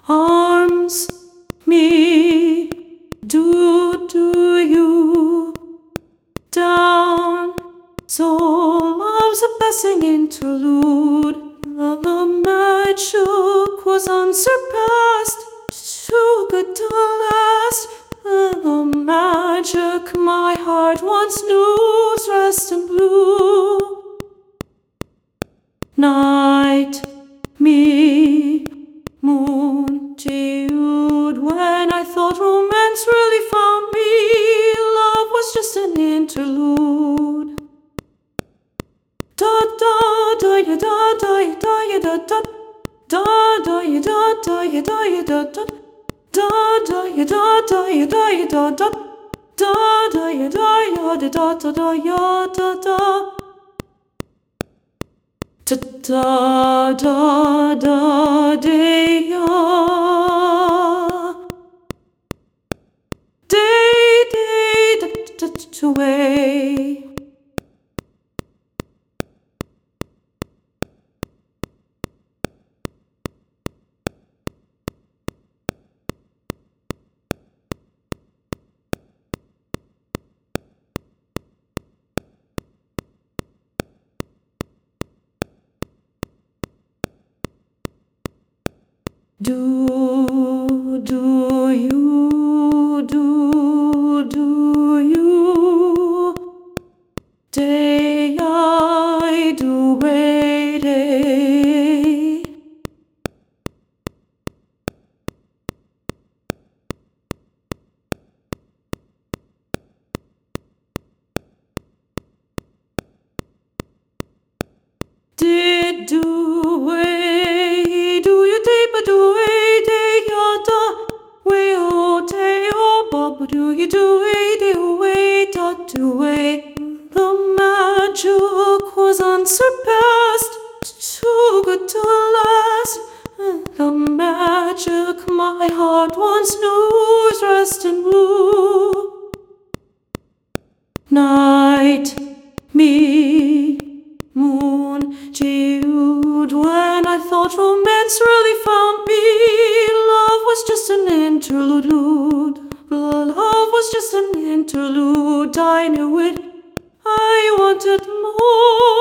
arms me, do you down? So love's a passing interlude. The magic was unsurpassed, too good to last. The magic my heart once knew is rest and blue. Night, me, moon, Jude. When I thought romance really found me, love was just an interlude. Da da da ya da da ya da ya da da da da ya da da ya da ya da da da da ya da da ya da ya da da da da ya da ya da da da da ya da da. Da da da da day ya, day da da da way. Do you day I do wait did do way do you day but do way day yada way oh day oh bob do you do way day way dot do way. The magic was unsurpassed, too good to last. The magic my heart once knew is rest and blue. Night, me, moon, Jude. When I thought romance really found me, love was just an interlude. Love was just an interlude. I knew it. I wanted more.